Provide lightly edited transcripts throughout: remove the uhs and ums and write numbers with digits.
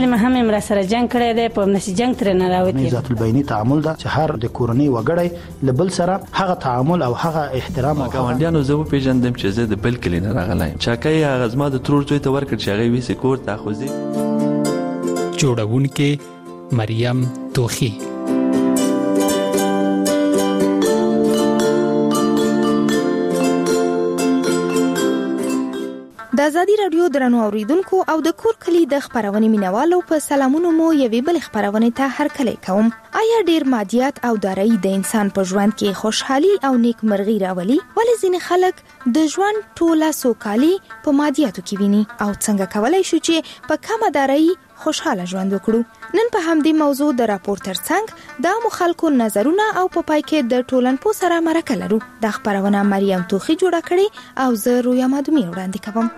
ما هم امر سره جنگ کړی دی په نسی جنگ تر نه راوتی. ذات البینی تعامل دا چې هر د کورنۍ وګړي لبل سره هغه تعامل او هغه احترام او ګاونډیانو زه پیژندم چې زه د بل کلی نه راغلایم. چاکای هغه زما د ترور زوی ته ورکړ چې هغه ویسي کور ته خوځي. جوړونکې مریم توخی. د ازادي رادیو درنو اوریدونکو او د کور کلی د خبرونې مینوالو په سلامونو مو یوې بل خبرونې ته هرکلی کوم. آیا ډیر مادیات او دارایی د انسان په ژوند کې خوشحالي او نیکمرغي راولي؟ ولې ځینې خلک د ژوند ټوله سوکالي په مادیاتو کې ویني او څنګه کولای شو چې په کمه دارایی خوشحاله ژوند وکړو؟ نن په همدې موضوع د راپور ترڅنګ د عامو خلکو نظرونه او په پای کې د ټولنپوه سره مرکه لرو. د خبرونه مریم توخی جوړه کړې او زه رویا مادومی وړاندې کوم.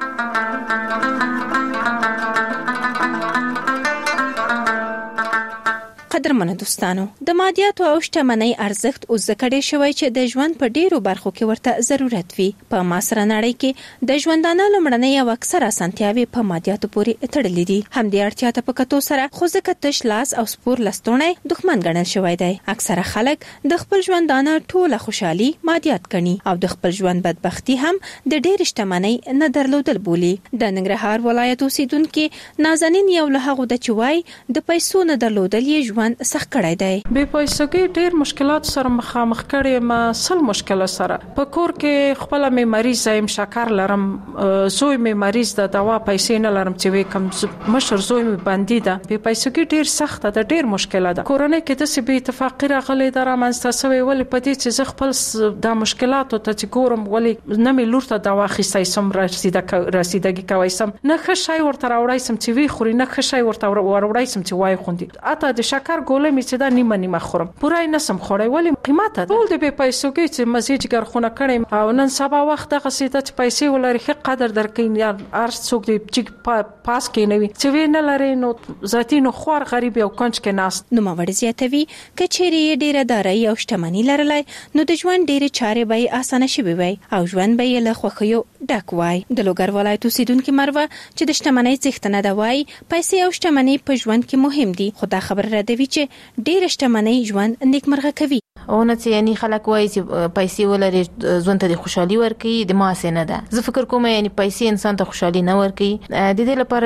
قدرمنو دوستانو، د مادیاتو او شتمنۍ ارزښت اوس ځکه شوی چې د ژوند په ډیرو برخو کې ورته ضرورت وي. په معاصره نړۍ کې د ژوندانه لومړنۍ او اکثره اسانتیاوې په مادیاتو پورې تړلې دي. همدې اړتیا ته په کتو سره خو ځکه تش لاس او سپور لستوڼی دښمن ګڼل شوی دی. اکثره خلک د خپل ژوندانه ټوله خوشحالي مادیات ګڼي او د خپل ژوند بدبختی هم د ډیر شتمنۍ نه درلودل بولي. د ننګرهار ولایت اوسیدونکو نازنین یو له هغو د چوي د پیسو نه درلودل یې ژوند سخت کړی دی. به پیسې ډیر مشکلات سره مخامخ کړي. ما سل مشکل سره په کور کې خپل می مریض ایم، شکر لرم، زوی می مریض ده، دوا پیسې نه لرم چې وې کم مشر زوی می باندې ده. به پیسې ډیر سخت ده، ډیر مشکل ده. کورنۍ کې د سی به اتفاق راغلی در منځته سوی ول په دې چې ز خپل د مشکلاتو ته چې ګورم ولې نه می لور ته دوا خېستای سم رسیدګي کوي سم نه خشای ورته راوړای سم چې وی خوري نه خشای ورته وروړای سم چې وای خوندي. اته د شکر ګولې می چې دا نیمه خورم پورای نسم خورای ولی قیمت ده. ټول د به پیسو کې چې مزیج ګرخونه کړم او نن سبا وخت دغه سیده چې پیسې ولري ښه قدر درکین یا ارس څوک دی چې پاس کې نه وي چې وی نه لري نو ذاتی نو خور غریب او کنج کې ناس نو مور زیاتوي کچېری ډیره دارایی او شتمنۍ لرلای نو د ژوند ډیره چارې به اسانه شي وي او ژوند به له خوخیو ډک وای. د لوګر ولایت اوسیدونکو مروه چې د شتمنۍ څښتنه ده وای پیسې او شتمنۍ په ژوند کې مهم دي. خو دا خبر را دی چې ډیر شتمنۍ ژوند نیکمرغه کوي. اونه چې یعنی خلک وایي چې پیسې ولري ژوند ته خوشحالي ورکړي د ماسه نه ده. زه فکر کوم یعنی پیسې انسان ته خوشحالي نه ورکړي. د دې لپاره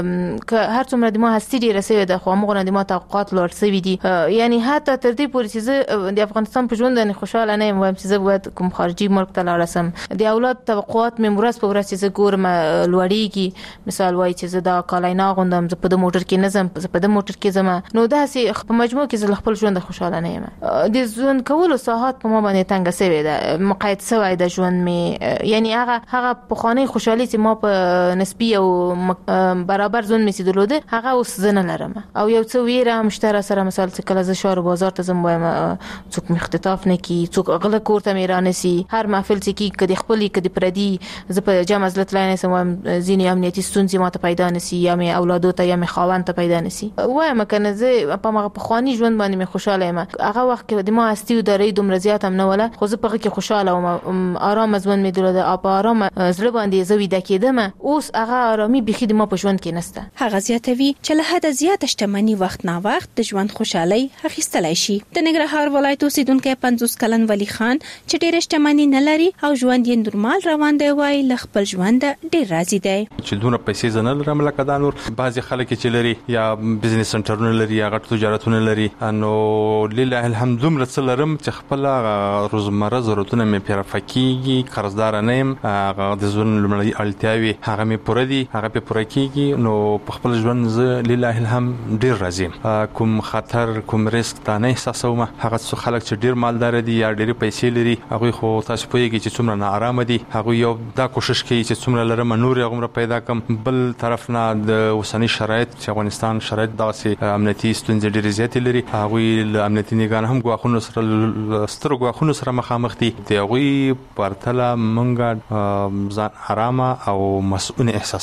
چې هر څومره د ما هستی ډیره سوي ده خو موږ نه د ما توقعات لوړ سوي دي. یعنی حتی تر دې پورې چې د افغانستان په ژوند نه خوشاله نه یم چې زه باید کوم خارجي ملک ته لاړ شم. د اولاد توقعات مې ورځ په ورځ چې زه ګورم لوړیږي. مثال وایي چې زه دا کالای نه غوندم، زه په د موټر کې نه ځم، زه په د موټر کې ځم. نو دا سي په مجموع کې زه خپل ژوند خوشاله نه یم. د ژوند کولو ساحات په ما باندې تنګ سوي ده، مقاید سوي د ژوند می یعنی هغه په خانه خوشحالي چې ما په نسبی او برابر ژوند می سیدلوده هغه اوس زنه لرم. او یو څو ویره مشتره سره مثال چې کله ز شهر بازار ته زم وایم څوک مختطاف نه کی، څوک اغله کور ته میرانه سي، هر محفل چې کی کدي خپلې کدي پردي ز په جمع زلت لاینه سم زینې امنیتي ستونزې ماته پیدا نسی یا می اولادو ته یا می خاوند ته پیدا نسی. وایم کنه زه په مغه په خاني ژوند باندې می خوشاله یم. هغه وخت کې د ما استی داري دومره زیات هم نه ولا خو زه په کې خوشاله او آرام ژوند می درلوده. او په آرام زړه باندې زوی دکیدم. اوس هغه آرامي بخې د ما په ژوند کې نسته. هغه زیاتوي چې له حد زیات شتمنۍ وخت نه وخت د ژوند خوشحالي اخیستلای شي. د ننګرهار ولایت اوسیدونکو 50 کلن ولی خان چې ډېر شتمنۍ نه لري او ژوند یې نورمال روان دی وای له خپل ژوند ډېر راضي دی. چې دونه پیسې زنه لرم لکه دا نور بعضي خلک چې لري یا بزنس سنټرونه لري یا غټ تجارتونه لري نو لله الحمد دومره څه لرم چې خپل روزمره ضرورتونه مې پیره فکیږي، قرضدار نه یم، هغه د ژوند لمړی اړتیاوي هغه مې پوره دي، هغه په پوره کیږي. نو په خپل ژوند زه لله الحمد ډیر راضي. کوم خطر کوم ریسک تا نه احساسوم. هغه څو خلک چې ډیر مالدار دي یا ډیر پیسې لري هغه خو تاسو پوهیږئ چې څومره نه آرام دي. هغه یو دا کوشش کوي چې څومره لرم نور هغه پیدا کم. بل طرف نه د اوسنی شرایط چې افغانستان شرایط داسې امنیتي ستونزې ډیر زیات لري. هغه له امنیتي نگاه هم غواخونو سره ستر غواخونو سره مخامخ دي. دی هغه پرتله مونږه ځان آرامه او مسؤل احساسو.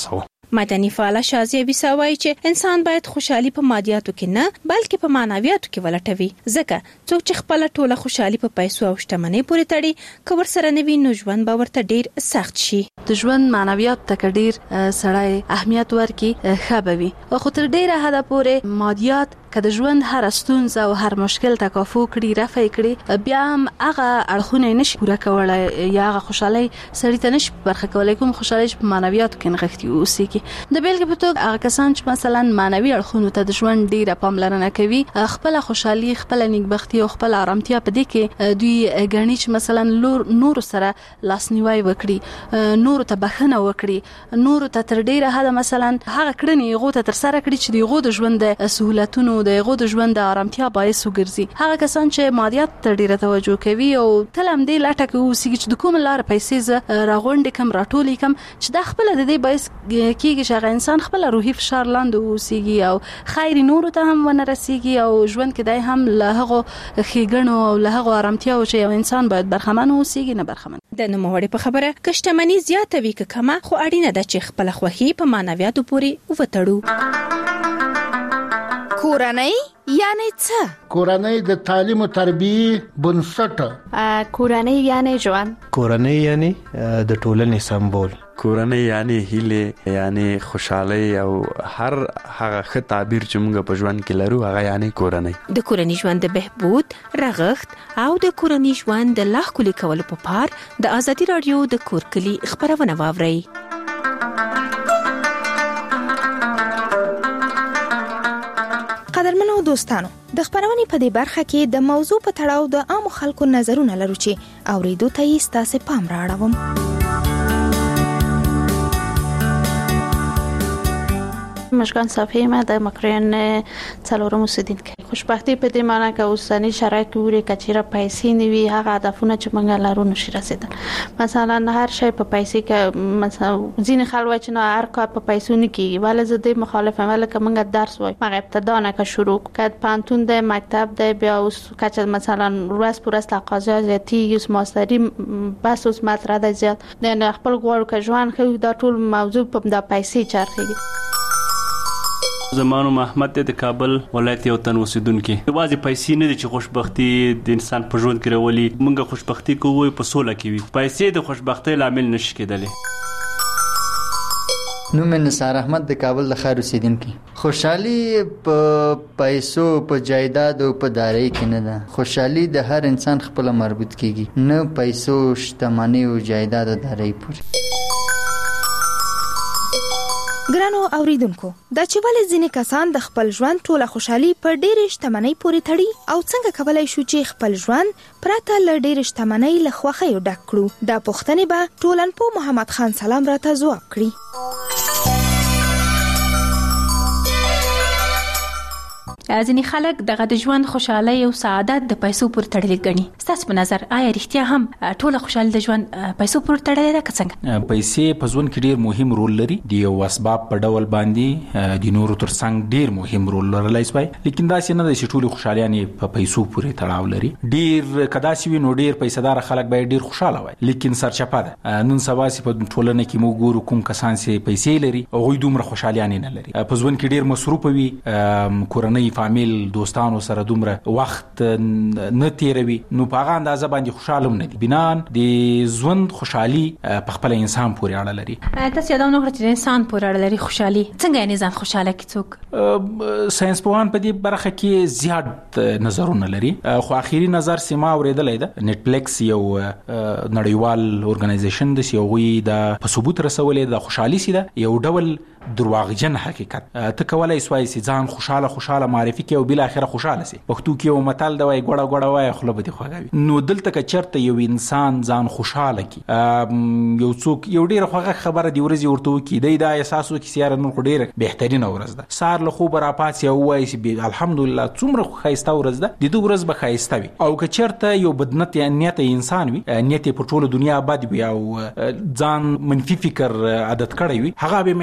مدني فعاله شازیه ویسا وایي چې انسان باید خوشحالي په مادیاتو کې نه بلکې په معنویاتو کې ولټوي، ځکه څوک چې خپل ټوله خوشحالي په پیسو او شتمنۍ پورې تړي که ورسره نه وي نو ژوند به ورته ډیر سخت شي. د ژوند معنویات ته ډیر سړی اهمیت ورکړي ښه به وي، خو تر ډیره حده پورې مادیات که د ژوند هر ستونزه او هر مشکل تکافو کړي رفع کړي بیا هم هغه اړخونه نشي پوره کولای یا هغه خوشحالي سړی ته نشي برخه کولای، کوم خوشحالي په معنویاتو کې نغښتي اوسېږي. د بیلګې په توګه هغه کسان چې مثلا معنوي اړخونو ته د ژوند ډیره پاملرنه کوي خپل خوشحالي خپل نیکبختي او خپل آرامتیا په دې کې دوی غني چې مثلا نور سره لاسنیوي وکړي، نور ته بخښنه وکړي، نور ته تر ډیره حد مثلا هغه کړنې غو ته تر سره کړي چې د غو د ژوند د سہولتونو د غو د ژوند د آرامتیا باعث وګرځي. هغه کسان چې مادیات ته ډیره توجه کوي او تل هم دې لټه کوي چې د کوم لار پیسې ز راغونډې کم راټولې کم چې د خپل د دې باعث کېږي چې هغه انسان خپل روحي فشار لاندې اوسېږي او خیر نور ته هم ونه رسېږي او ژوند کې دای هم له هغه ښېګڼو او له هغه آرامتیا او چې یو انسان باید برخمن اوسېږي نه برخمن. د نوموړي په خبره که شتمني زیاته وي که کمه خو اړینه ده چې خپل خوښي په معنویاتو پورې وتړو. کورنۍ یعنی څه؟ کورنۍ د تعلیم او تربیه بنسټ. کورنۍ یعنی ژوند. کورنۍ یعنی د ټولنې سمبول. کورنۍ یعنی هیله یعنی خوشحالي او هر هغه ښه تعبیر چې موږ په ژوند کې لرو هغه یعنی کورنۍ. د کورنۍ ژوند د بهبود، رغښت او د کورنۍ ژوند د لا ښکلي کولو په پار د ازادي رادیو د کور کلی خبرونه واورئ. قدرمنو دوستانو، د خبرونې په دې برخه کې د موضوع په تړاو د عامو خلکو نظرونه لرو چې اوریدو ته یې ستاسو پام راوړم. مشکان صفحه ما د مکرین څلورم اوسیدونکي خوشبختی په دې معنی که اوسنی شرایط کې وری کچیره پیسې نیوي هغه هدفونه چې موږ لرو نشي رسیدل. مثلا هر شی په پیسې کې مثلا ځین خلک چې نه هر کار په پیسو نه کیږي، ولې زه د مخالفم ولې که موږ درس وای موږ ابتدا نه که شروع کړ پانتون د مکتب د بیا اوس کچ مثلا ورځ پر ورځ تقاضا زیاتی یوس ماستری بس اوس مطرح ده زیات نه خپل غواړو که ژوند خو دا ټول موضوع په د پیسې چرخي. زمانو محمد د کابل ولایت یو تن اوسیدونکي واځي پیسې نه دي چې خوشبختی د انسان په ژوند کې راولي. موږ خوشبختی کوو په سوله کې وي، پیسې د خوشبختی لامل نشي کېدلی. نوم نثار احمد د کابل د خیر اوسیدونکي. خوشحالي په پیسو په جایداد او په داري کې نه ده، خوشحالي د هر انسان خپل مربوط کیږي، نه پیسو شتمنۍ او جایداد او داري پورې. ګرانو اوریدونکو، دا چې ولې ځینې کسان د خپل ژوند ټوله خوشحالي په ډېرې شتمنۍ پورې تړي او څنګه کولای شو چې خپل ژوند پرته له ډېرې شتمنۍ له خوښیو ډک کړو، دا پوښتنې به ټولنپوه محمد خان سلام راته ځواب کړي. ځینې خلک دغه د ژوند خوشحالي او سعادت د پیسو پر تړلې ګڼي. ستاسو په نظر آیا رښتیا هم ټوله خوشحالي د ژوند پیسو پر تړلې ده که څنګه؟ پیسې په ژوند کې ډیر مهم رول لري، د یو اسباب په ډول باندې د نورو ترڅنګ ډیر مهم رول لرلای شي، لیکن دا څه نه ده چې ټول خوشحالي په پیسو پورې تړاو لري. ډیر کدا سی نو ډیر پیسې دار خلک به ډیر خوشاله وي، لیکن سرچپه ده. نن سبا سي په ټولنه کې موږ ګورو کوم کسان چې پیسې لري او غوي دومره خوشحالي نه لري، په ژوند کې ډیر مصروف وي، کورنۍ فامیل دوستانو سره دومره وخت نه تیروي، نو په هغه اندازه باندې خوشاله نه دي. بنان د ژوند خوشحالي په خپل انسان پورې اړه لري. تاسو یادونه وکړه چې انسان پورې اړه لري خوشحالي څنګه یې ځان خوشاله کی څوک؟ ساينس پوهان په دې برخه کې زیات نظرونه لري، خو اخیری نظر سیما اوریدلای ده. نتفلیکس یو نړیوال اورګنایزیشن د سیوغي د په ثبوت رسولې د خوشحالي سي ده یو ډول درواغجن حقیقت. ته کولای سوای سي ځان خوشاله معرفي کې او بل اخره خوشاله سي. پښتو کې یو متل دی وای ګړه وای خپل به دي خوږوي. نو دلته که چرته یو انسان ځان خوشاله کی یو څوک یو ډیره خوږه خبره دی ورزي ورته کی دی دا احساسو کې سیاره نن خو ډیره بهترینه ورځ ده. سار له خو برا پاتې او وای سي الحمدلله څومره خایسته ورځ ده، د دې ورځ به خایسته وي. او که چرته یو بدنت نیت انسان وي، نیت په ټوله دنیا بد وي او ځان منفي فکر عادت کړی وي، هغه به همیشه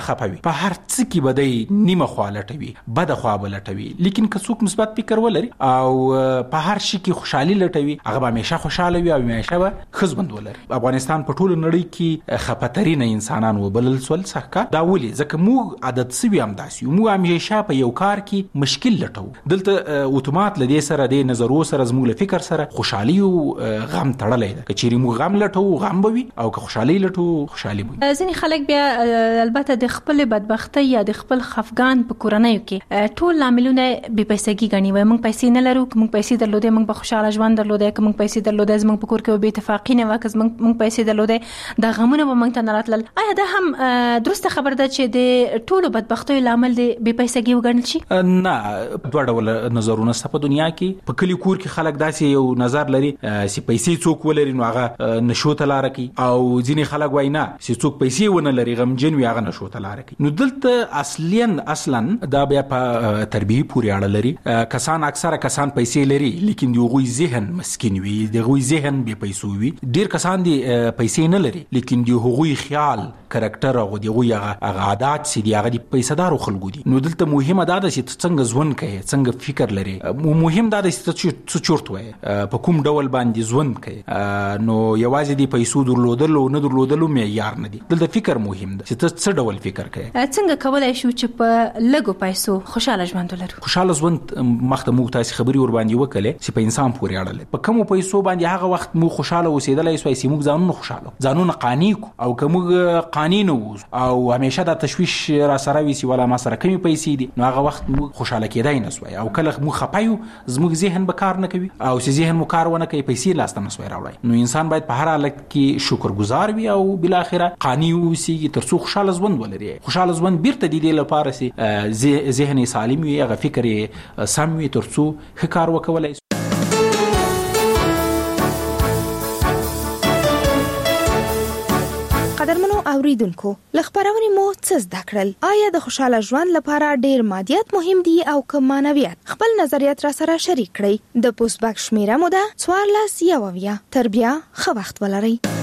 همیشه خپوي په هر څه کې بدای نیمه خوا لټوي بد خوا لټوي لیکن که څوک مثبت فکر ولري او په هر شي کې خوشحالي لټوي هغه به همیشه خوشاله وي او همیشه به خزبند ولري. افغانستان په ټوله نړۍ کې خپترینه انسانان وبلل سول څخه دا ولي ځکه موږ عادت سوي هم داسي موږ همیشه په یو کار کې مشکل لټو دلته اتومات لدی سره د نظرو سره زموږ فکر سره خوشحالي او غم تړلې ده کچېری موږ غم لټو غم بوي او که خوشحالي لټو خوشحالي بوي. ځینې خلک بیا البته د خپل بدبختی یا د خپل خفګان په کورنۍ کې ټول عاملونه بې پیسګي غني وي موږ پیسې نه لرو موږ پیسې درلودې موږ په خوشاله ژوند درلودې موږ پیسې درلودې موږ په کور کې به اتفاقی نه وکړ موږ پیسې درلودې دا غمونه به موږ ته نه راتلل. آیا دا هم درسته خبره ده چې د ټولو بدبختیو لامل دی بې پیسګي وګڼل شي؟ نه دوه ډول نظرونه په دنیا کې په کلی کور کې خلک داسې یو نظر لري چې پیسې څوک ولري نو هغه نشو ته لار کوي او ځینې خلک وایي نه چې څوک پیسې ونه لري غمجن وي هغه نشو ته لار کوي. نو دلته اصلا دا بیا په تربیه پورې اړه لري. کسان اکثره کسان پیسې لري لیکن دوی ذهن مسکین وي دوی ذهن بې پیسو وي. ډیر کسان دي پیسې نه لري لیکن دوی خیال کریکټر او دوی هغه عادت سي دي هغه پیسې دارو خلکو دي. نو دلته مهمه دا ده چې څنګه ژوند کوي څنګه فکر لري مهم دا د څه چورت وای په کوم ډول باندې ژوند کوي. نو یوازې دی پیسو درلودلو نه درلودلو معیار نه دي دلته فکر مهم ده چې ته څه ډول فکر کوي. څنګه کولای شو چې په لګو پیسو خوشاله ژوند ولرو؟ خوشاله ژوند مخته موږ تاسو خبري ور باندې وکړه چې په انسان پورې اړه لري. په کوم پیسو باندې هغه وخت موږ خوشاله اوسېدلای سوای چې موږ ځانونه خوشاله ځانونه قانع او کوم قانون او همیشه دا تشویش را سره وي چې ولا ما سره کمی پیسې دي نو هغه وخت موږ خوشاله کېدای نه سوای او کله موږ خپایو زموږ ذهن به کار نه کوي او چې ذهن مو کار ونه کوي پیسې لاسته نه سوای راوړي. نو انسان باید په هر حالت کې شکرګزار وي او بل اخره قانع اوسي ترڅو خوشاله ژوند ولري. خوشاله ژوند بیرته د دې لپاره سي ذهن سالم وي هغه فکر سم وي ترڅو ښه کار وکولای. قدرمنو اوریدونکو لخبرونه مو څه زده کړل؟ آیا د خوشاله ژوند لپاره ډیر مادیات مهم دي او که معنویات؟ خپل نظریات را سره شریک کړئ. د پوسټ باکس شمیره مو ده 14 تر بیا ښه وخت ولرئ.